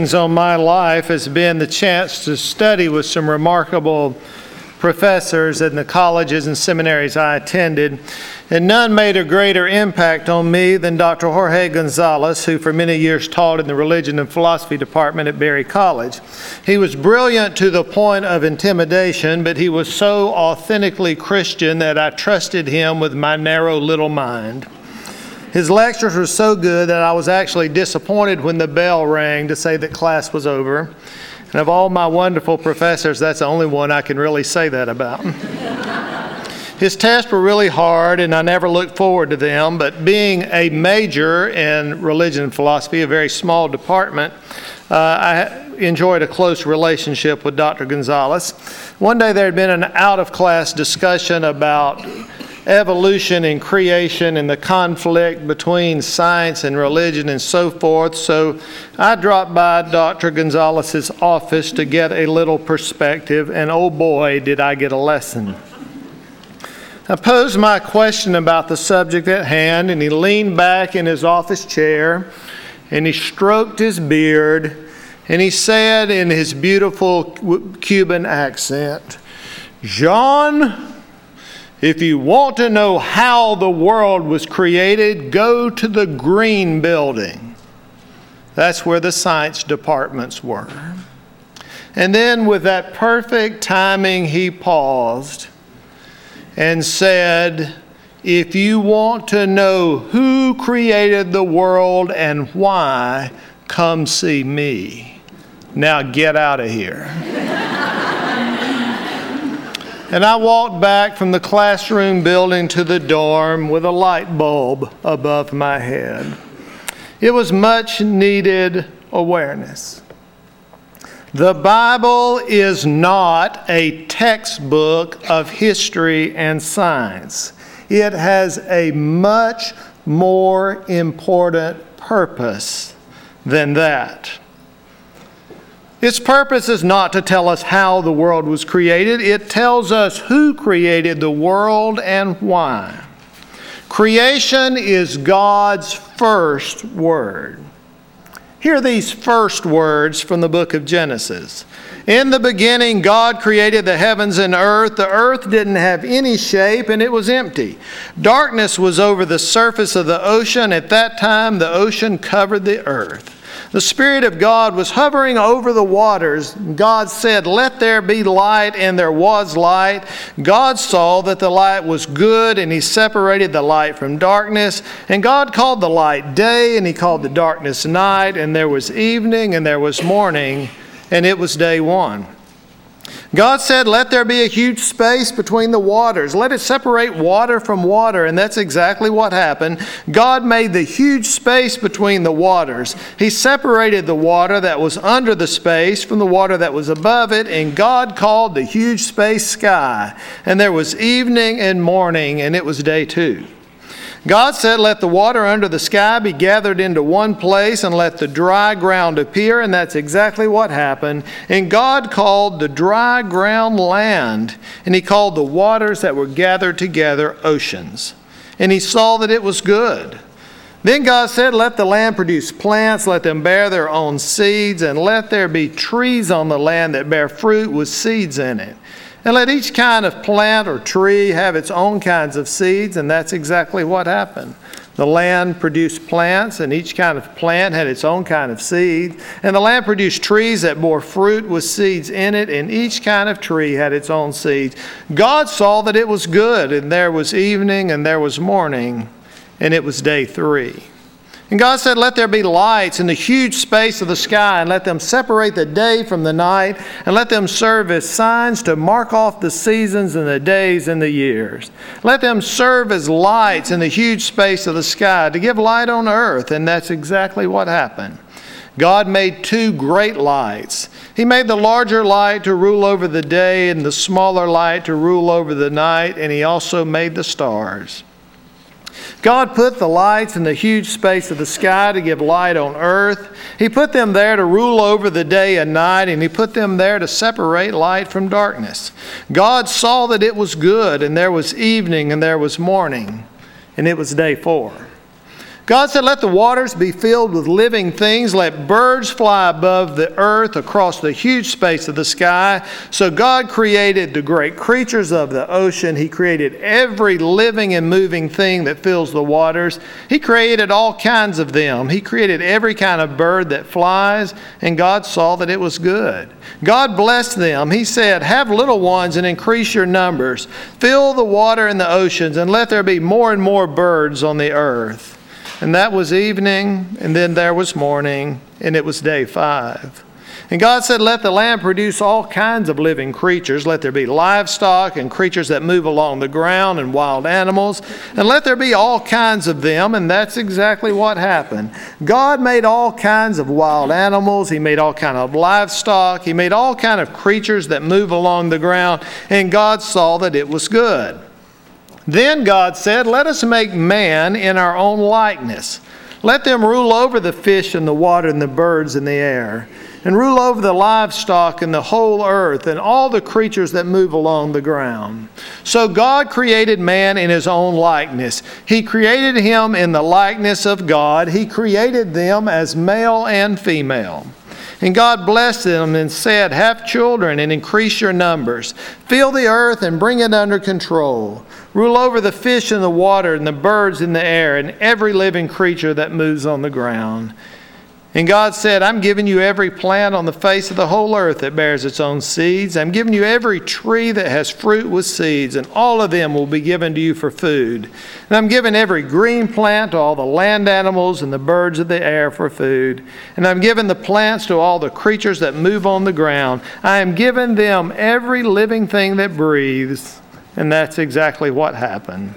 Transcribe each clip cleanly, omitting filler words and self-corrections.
On my life has been the chance to study with some remarkable professors in the colleges and seminaries I attended, and none made a greater impact on me than Dr. Jorge Gonzalez, who for many years taught in the Religion and Philosophy department at Berry College. He was brilliant to the point of intimidation, but he was so authentically Christian that I trusted him with my narrow little mind. His lectures were so good that I was actually disappointed when the bell rang to say that class was over. And of all my wonderful professors, that's the only one I can really say that about. His tests were really hard, and I never looked forward to them. But being a major in religion and philosophy, a very small department, I enjoyed a close relationship with Dr. Gonzalez. One day there had been an out-of-class discussion about evolution and creation and the conflict between science and religion and so forth. So I dropped by Dr. Gonzalez's office to get a little perspective, and oh boy, did I get a lesson. I posed my question about the subject at hand, and he leaned back in his office chair, and he stroked his beard, and he said in his beautiful Cuban accent, "John, if you want to know how the world was created, go to the Green Building." That's where the science departments were. And then with that perfect timing, he paused and said, "If you want to know who created the world and why, come see me. Now get out of here." And I walked back from the classroom building to the dorm with a light bulb above my head. It was much needed awareness. The Bible is not a textbook of history and science. It has a much more important purpose than that. Its purpose is not to tell us how the world was created. It tells us who created the world and why. Creation is God's first word. Hear these first words from the book of Genesis. "In the beginning, God created the heavens and earth. The earth didn't have any shape, and it was empty. Darkness was over the surface of the ocean. At that time, the ocean covered the earth. The Spirit of God was hovering over the waters. God said, 'Let there be light,' and there was light. God saw that the light was good, and He separated the light from darkness. And God called the light day, and He called the darkness night. And there was evening, and there was morning, and it was day one. God said, 'Let there be a huge space between the waters. Let it separate water from water.' And that's exactly what happened. God made the huge space between the waters. He separated the water that was under the space from the water that was above it. And God called the huge space sky. And there was evening and morning, and it was day two. God said, 'Let the water under the sky be gathered into one place, and let the dry ground appear.' And that's exactly what happened. And God called the dry ground land, and He called the waters that were gathered together oceans. And He saw that it was good. Then God said, 'Let the land produce plants, let them bear their own seeds, and let there be trees on the land that bear fruit with seeds in it. And let each kind of plant or tree have its own kinds of seeds.' And that's exactly what happened. The land produced plants, and each kind of plant had its own kind of seed. And the land produced trees that bore fruit with seeds in it, and each kind of tree had its own seeds. God saw that it was good, and there was evening, and there was morning, and it was day three. And God said, 'Let there be lights in the huge space of the sky, and let them separate the day from the night, and let them serve as signs to mark off the seasons and the days and the years. Let them serve as lights in the huge space of the sky to give light on earth.' And that's exactly what happened. God made two great lights. He made the larger light to rule over the day, and the smaller light to rule over the night, and He also made the stars. God put the lights in the huge space of the sky to give light on earth. He put them there to rule over the day and night, and He put them there to separate light from darkness. God saw that it was good, and there was evening, and there was morning, and it was day four. God said, let the waters be filled with living things. Let birds fly above the earth across the huge space of the sky. So God created the great creatures of the ocean. He created every living and moving thing that fills the waters. He created all kinds of them. He created every kind of bird that flies, and God saw that it was good. God blessed them. He said, have little ones and increase your numbers. Fill the water in the oceans, and let there be more and more birds on the earth. And that was evening, and then there was morning, and it was day 5. And God said, let the land produce all kinds of living creatures. Let there be livestock and creatures that move along the ground and wild animals. And let there be all kinds of them. And that's exactly what happened. God made all kinds of wild animals. He made all kinds of livestock. He made all kinds of creatures that move along the ground. And God saw that it was good. Then God said, let us make man in our own likeness. Let them rule over the fish in the water and the birds in the air, and rule over the livestock and the whole earth and all the creatures that move along the ground. So God created man in his own likeness. He created him in the likeness of God. He created them as male and female. And God blessed them and said, have children and increase your numbers. Fill the earth and bring it under control. Rule over the fish in the water and the birds in the air and every living creature that moves on the ground. And God said, I'm giving you every plant on the face of the whole earth that bears its own seeds. I'm giving you every tree that has fruit with seeds, and all of them will be given to you for food. And I'm giving every green plant to all the land animals and the birds of the air for food. And I'm giving the plants to all the creatures that move on the ground. I am giving them every living thing that breathes. And that's exactly what happened.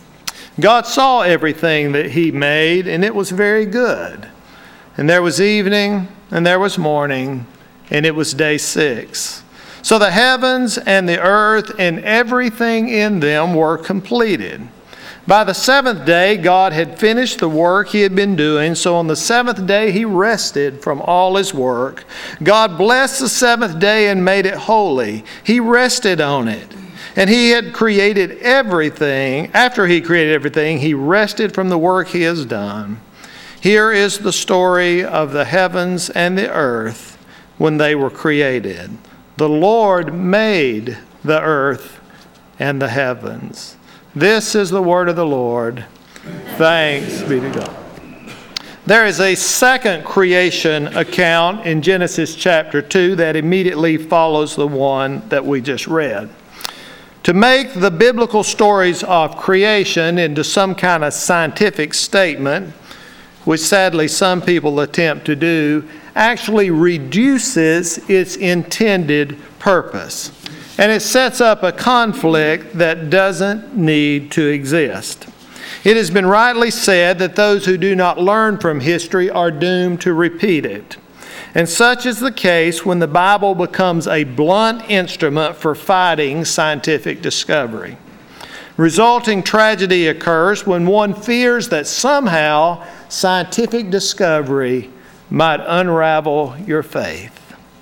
God saw everything that He made, and it was very good. And there was evening, and there was morning, and it was day 6. So the heavens and the earth and everything in them were completed. By the 7th day, God had finished the work He had been doing. So on the 7th day, He rested from all His work. God blessed the 7th day and made it holy. He rested on it. And He had created everything. After He created everything, He rested from the work He has done. Here is the story of the heavens and the earth when they were created. The Lord made the earth and the heavens. This is the word of the Lord. Thanks be to God. There is a second creation account in Genesis chapter 2 that immediately follows the one that we just read. To make the biblical stories of creation into some kind of scientific statement, which sadly some people attempt to do, actually reduces its intended purpose. And it sets up a conflict that doesn't need to exist. It has been rightly said that those who do not learn from history are doomed to repeat it. And such is the case when the Bible becomes a blunt instrument for fighting scientific discovery. Resulting tragedy occurs when one fears that somehow scientific discovery might unravel your faith.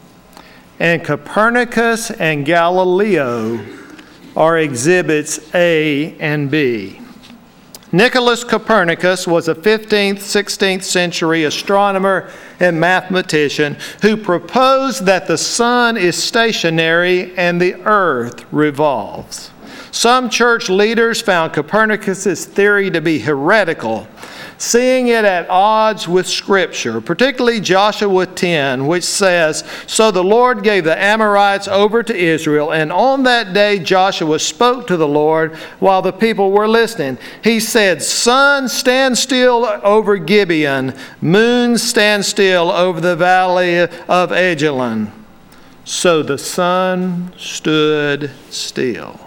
And Copernicus and Galileo are exhibits A and B. Nicholas Copernicus was a 15th, 16th century astronomer and mathematician who proposed that the sun is stationary and the earth revolves. Some church leaders found Copernicus' theory to be heretical, seeing it at odds with Scripture, particularly Joshua 10, which says, So the Lord gave the Amorites over to Israel, and on that day Joshua spoke to the Lord while the people were listening. He said, Sun, stand still over Gibeon, moon, stand still over the valley of Ajalon. So the sun stood still.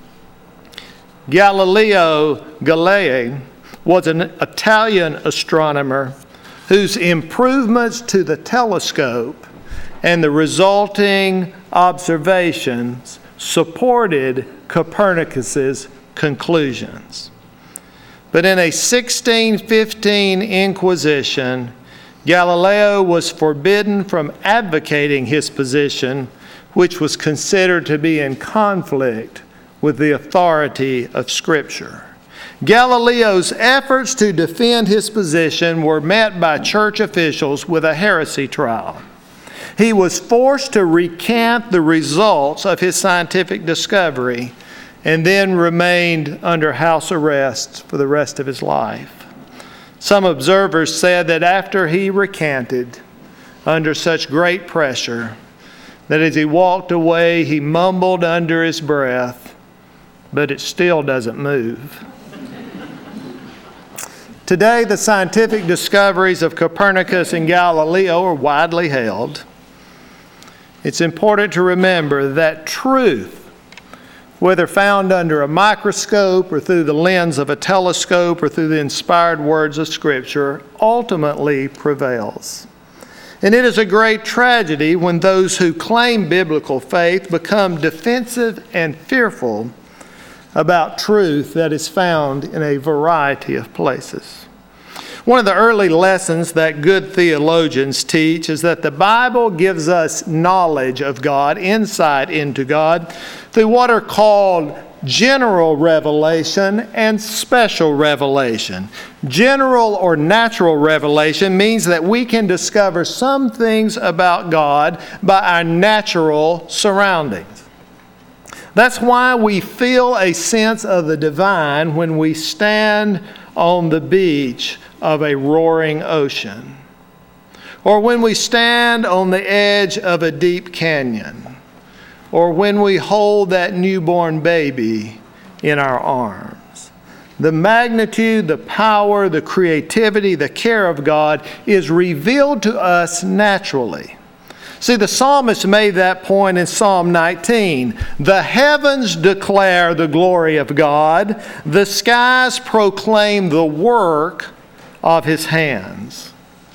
Galileo Galilei was an Italian astronomer whose improvements to the telescope and the resulting observations supported Copernicus's conclusions. But in a 1615 inquisition, Galileo was forbidden from advocating his position, which was considered to be in conflict with the authority of Scripture. Galileo's efforts to defend his position were met by church officials with a heresy trial. He was forced to recant the results of his scientific discovery and then remained under house arrest for the rest of his life. Some observers said that after he recanted under such great pressure, that as he walked away, he mumbled under his breath, "But it still doesn't move." Today, the scientific discoveries of Copernicus and Galileo are widely held. It's important to remember that truth, whether found under a microscope or through the lens of a telescope or through the inspired words of Scripture, ultimately prevails. And it is a great tragedy when those who claim biblical faith become defensive and fearful about truth that is found in a variety of places. One of the early lessons that good theologians teach is that the Bible gives us knowledge of God, insight into God, through what are called general revelation and special revelation. General or natural revelation means that we can discover some things about God by our natural surroundings. That's why we feel a sense of the divine when we stand on the beach of a roaring ocean, or when we stand on the edge of a deep canyon, or when we hold that newborn baby in our arms. The magnitude, the power, the creativity, the care of God is revealed to us naturally. See, the psalmist made that point in Psalm 19. The heavens declare the glory of God. The skies proclaim the work of His hands.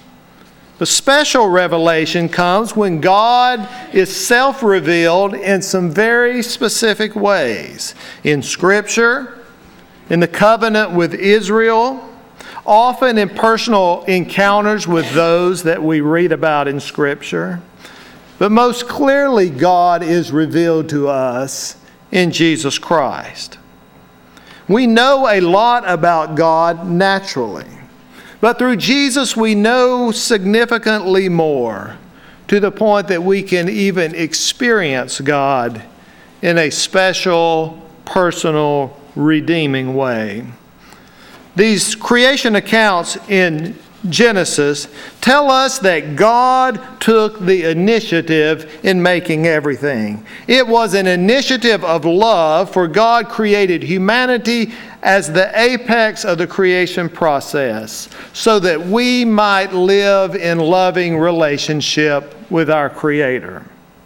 The special revelation comes when God is self-revealed in some very specific ways. In Scripture, in the covenant with Israel, often in personal encounters with those that we read about in Scripture. But most clearly, God is revealed to us in Jesus Christ. We know a lot about God naturally, but through Jesus we know significantly more, to the point that we can even experience God in a special, personal, redeeming way. These creation accounts in Genesis tell us that God took the initiative in making everything. It was an initiative of love, for God created humanity as the apex of the creation process, so that we might live in loving relationship with our Creator.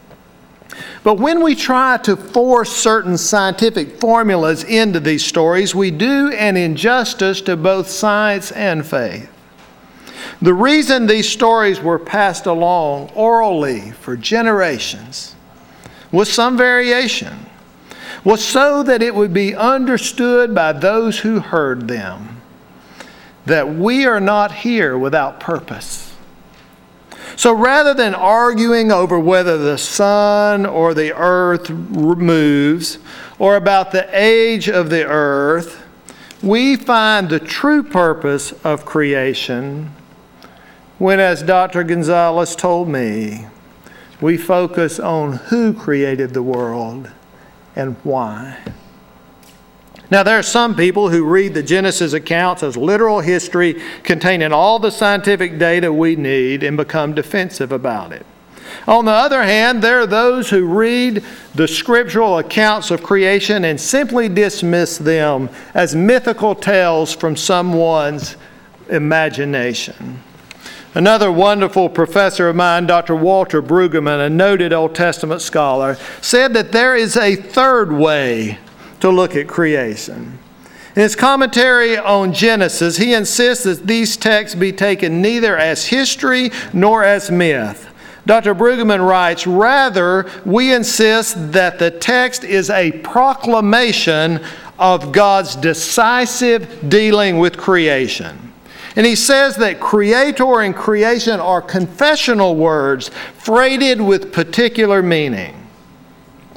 But when we try to force certain scientific formulas into these stories, we do an injustice to both science and faith. The reason these stories were passed along orally for generations, with some variation, was so that it would be understood by those who heard them that we are not here without purpose. So rather than arguing over whether the sun or the earth moves, or about the age of the earth, we find the true purpose of creation when, as Dr. Gonzalez told me, we focus on who created the world and why. Now, there are some people who read the Genesis accounts as literal history containing all the scientific data we need and become defensive about it. On the other hand, there are those who read the scriptural accounts of creation and simply dismiss them as mythical tales from someone's imagination. Another wonderful professor of mine, Dr. Walter Brueggemann, a noted Old Testament scholar, said that there is a third way to look at creation. In his commentary on Genesis, he insists that these texts be taken neither as history nor as myth. Dr. Brueggemann writes, rather, we insist that the text is a proclamation of God's decisive dealing with creation. And he says that creator and creation are confessional words freighted with particular meaning.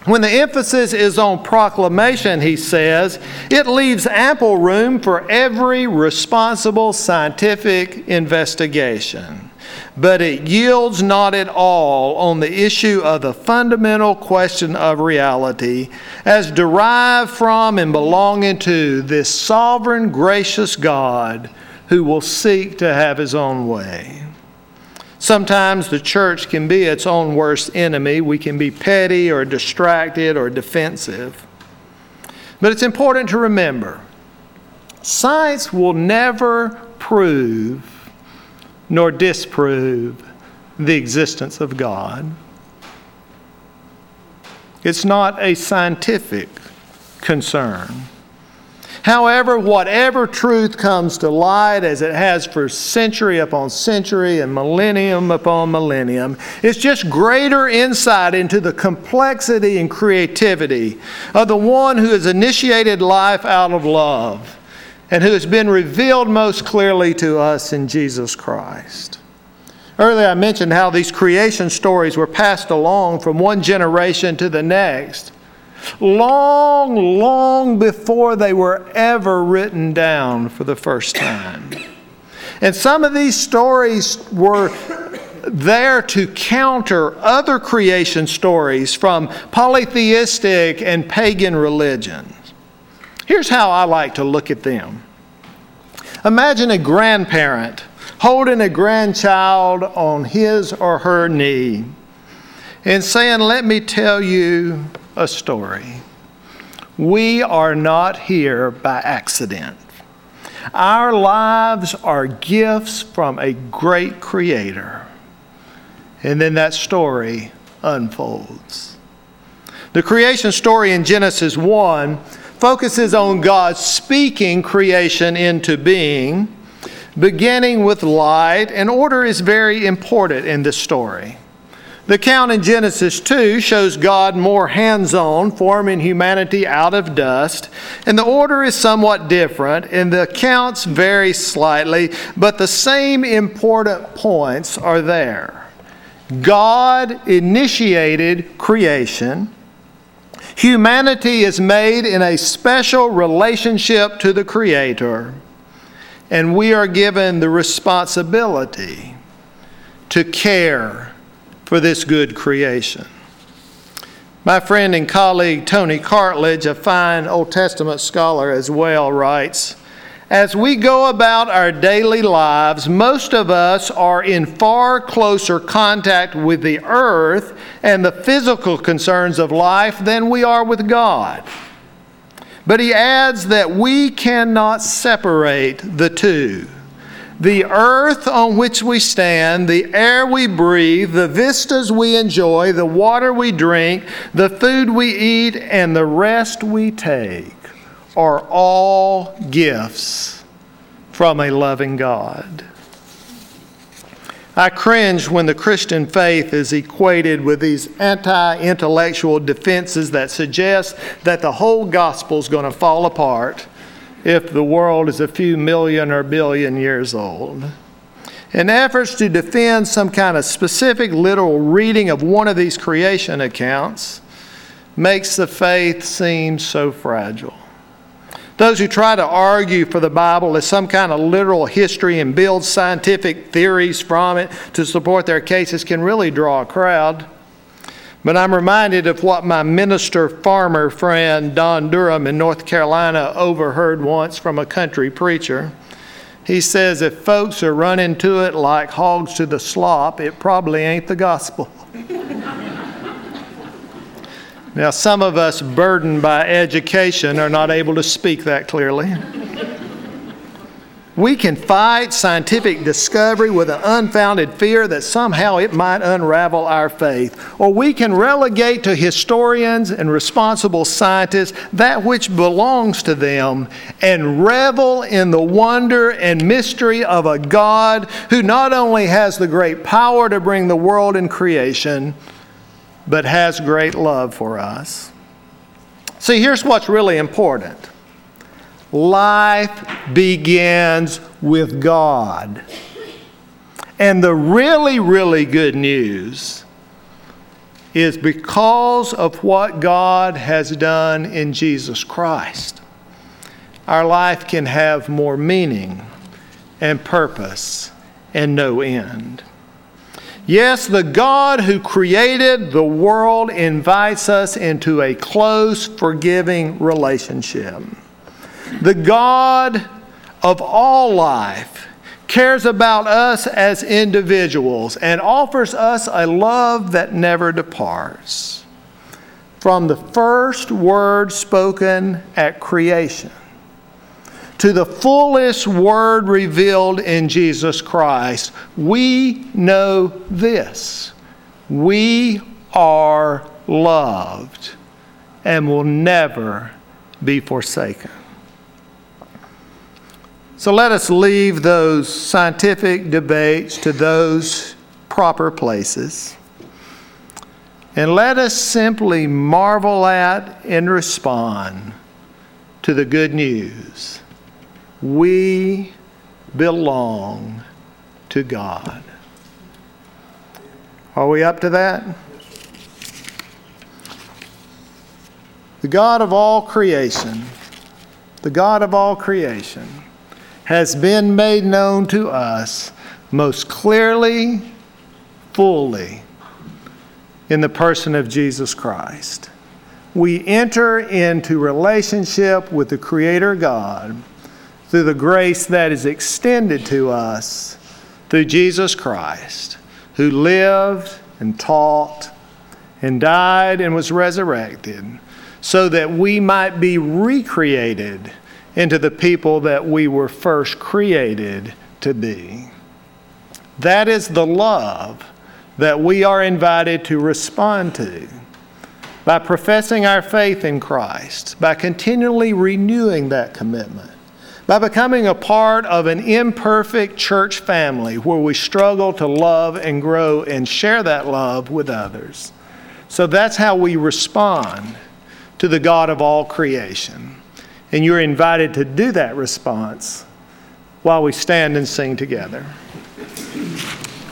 When the emphasis is on proclamation, he says, it leaves ample room for every responsible scientific investigation. But it yields not at all on the issue of the fundamental question of reality as derived from and belonging to this sovereign, gracious God who will seek to have his own way. Sometimes the church can be its own worst enemy. We can be petty or distracted or defensive. But it's important to remember, science will never prove nor disprove the existence of God. It's not a scientific concern. However, whatever truth comes to light, as it has for century upon century and millennium upon millennium, it's just greater insight into the complexity and creativity of the one who has initiated life out of love and who has been revealed most clearly to us in Jesus Christ. Earlier I mentioned how these creation stories were passed along from one generation to the next, long before they were ever written down for the first time. And some of these stories were there to counter other creation stories from polytheistic and pagan religions. Here's how I like to look at them. Imagine a grandparent holding a grandchild on his or her knee and saying, "Let me tell you a story. We are not here by accident. Our lives are gifts from a great Creator." And then that story unfolds. The creation story in Genesis 1 focuses on God speaking creation into being, beginning with light, and order is very important in this story. The account in Genesis 2 shows God more hands-on, forming humanity out of dust, and the order is somewhat different, and the accounts vary slightly, but the same important points are there. God initiated creation. Humanity is made in a special relationship to the Creator, and we are given the responsibility to care for this good creation. My friend and colleague Tony Cartledge, a fine Old Testament scholar as well, writes, "As we go about our daily lives, most of us are in far closer contact with the earth and the physical concerns of life than we are with God." But he adds that we cannot separate the two. The earth on which we stand, the air we breathe, the vistas we enjoy, the water we drink, the food we eat, and the rest we take are all gifts from a loving God. I cringe when the Christian faith is equated with these anti-intellectual defenses that suggest that the whole gospel is going to fall apart if the world is a few million or billion years old. In efforts to defend some kind of specific literal reading of one of these creation accounts makes the faith seem so fragile. Those who try to argue for the Bible as some kind of literal history and build scientific theories from it to support their cases can really draw a crowd. But I'm reminded of what my minister farmer friend Don Durham in North Carolina overheard once from a country preacher. He says, "If folks are running to it like hogs to the slop, it probably ain't the gospel." Now, some of us burdened by education are not able to speak that clearly. We can fight scientific discovery with an unfounded fear that somehow it might unravel our faith. Or we can relegate to historians and responsible scientists that which belongs to them and revel in the wonder and mystery of a God who not only has the great power to bring the world in creation, but has great love for us. See, here's what's really important. Life begins with God. And the really, really good news is because of what God has done in Jesus Christ, our life can have more meaning and purpose and no end. Yes, the God who created the world invites us into a close, forgiving relationship. The God of all life cares about us as individuals and offers us a love that never departs. From the first word spoken at creation to the fullest word revealed in Jesus Christ, we know this: we are loved and will never be forsaken. So let us leave those scientific debates to those proper places, and let us simply marvel at and respond to the good news. We belong to God. Are we up to that? The God of all creation, the God of all creation, has been made known to us most clearly, fully, in the person of Jesus Christ. We enter into relationship with the Creator God through the grace that is extended to us through Jesus Christ, who lived and taught and died and was resurrected, so that we might be recreated into the people that we were first created to be. That is the love that we are invited to respond to by professing our faith in Christ, by continually renewing that commitment, by becoming a part of an imperfect church family where we struggle to love and grow and share that love with others. So that's how we respond to the God of all creation. And you're invited to do that response while we stand and sing together.